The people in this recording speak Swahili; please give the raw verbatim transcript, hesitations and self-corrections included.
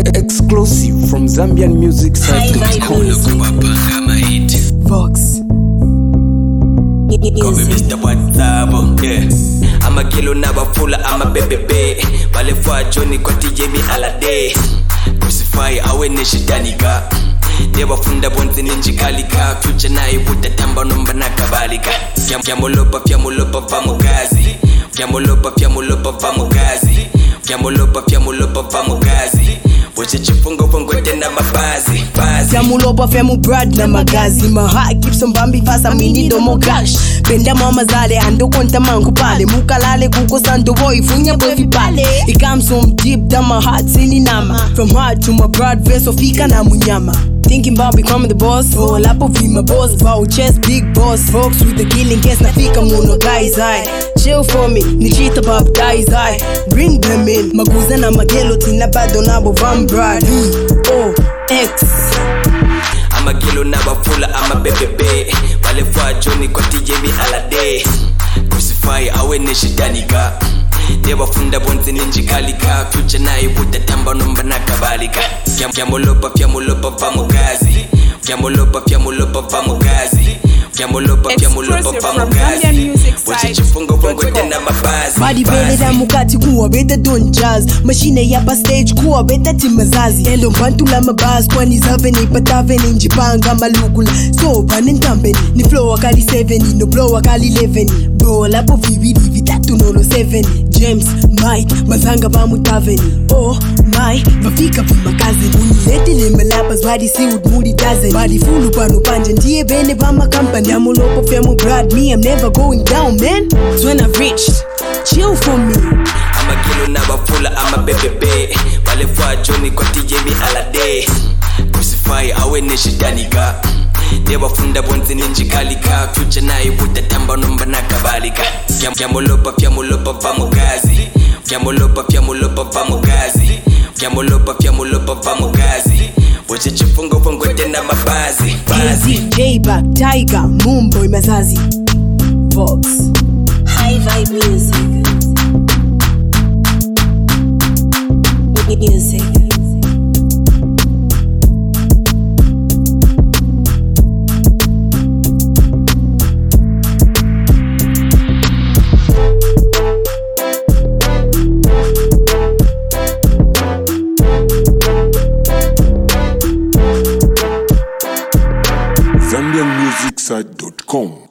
Exclusive from Zambian Music Site dot com. Vox. Kobe Mister WhatsApp, yeah. I'm a kilo naba fula, I'm a baby. Wale fwa Johnny kwa T J B alade. Crucify awe neshitanika. Dewa funda bonzi ninji kalika. Future na ibuta tamba nomba na kabalika. Fiamolopa, fiamolopa, vamo gazi. Fiamolopa, fiamolopa, vamo gazi. Fiamolopa, fiamolopa, vamo gazi. Wache chifungo fungo tena mabazi. Fiamulopa, fiamu brad na magazi. My heart keeps on bambi fast, I mean it no cash. Benda mama zale, ando konta mangu pale. Mukalale kuko santo boy, funya boy vipale. It comes from deep down my heart, sini nama. From heart to my broad verse, ofika na munyama. Thinking about becoming the boss, oh lapo be my boss. Bow chest, big boss, folks with the killing case. Nafika muno guys, I chill for me, ni cheat about guys, I bring them in. Maguza na magelo, tina bado nabo vambrad. Oh, X. I'm a kilo naba fula, I'm a baby. Wale fwa Johnny kwa T J B alade. Crucify awe neshitanika. Dewa funda bonzi ninji kalika. Future na ibuta tamba nomba na kabalika. Fiamolopa, fiamolopa, vamo gazi. Fiamolopa, fiamolopa, vamo gazi. Fiamolopa, fiamolopa, vamo gazi. Wache chifungo fungo tena mabazi. Badi bele da mukati kuwa beta don jazz. Machine ya pa stage kuwa beta timazazi. Endo mbantu la mabaz kwa ni zaveni pataveni njipanga malukula. So panintambe ni flow akali seven, no blow akali eleven. Bro lapo vividi vitatu nolo seven. James, Mike, mazanga ba mutaveni. Oh my, vafika vima kazi. Unilete le malapas badi si ud moody dozen. Badi fulu pano panja ndiye bene ba ma company. Fiamulopa, fiamu brad, me I'm never going down man. It's when I've reached, chill for me. I'm a kilo naba fula, I'm a baby. Wale fwa Johnny kwa T J B alade. Crucify awe neshitanika. Dewa funda bonzi ninji kalika. Future na ibuta tamba nomba na kabalika. Fiamolopa, fiamolopa, vamo gazi. Fiamolopa, fiamolopa, vamo gazi. Fiamolopa, fiamolopa, vamo gazi. Wache chifungo fungo tena mabazi. J-Back, Tiger, Moonboy Mazazi. Vox. High vibe music. Music. Zambian Music Site dot com.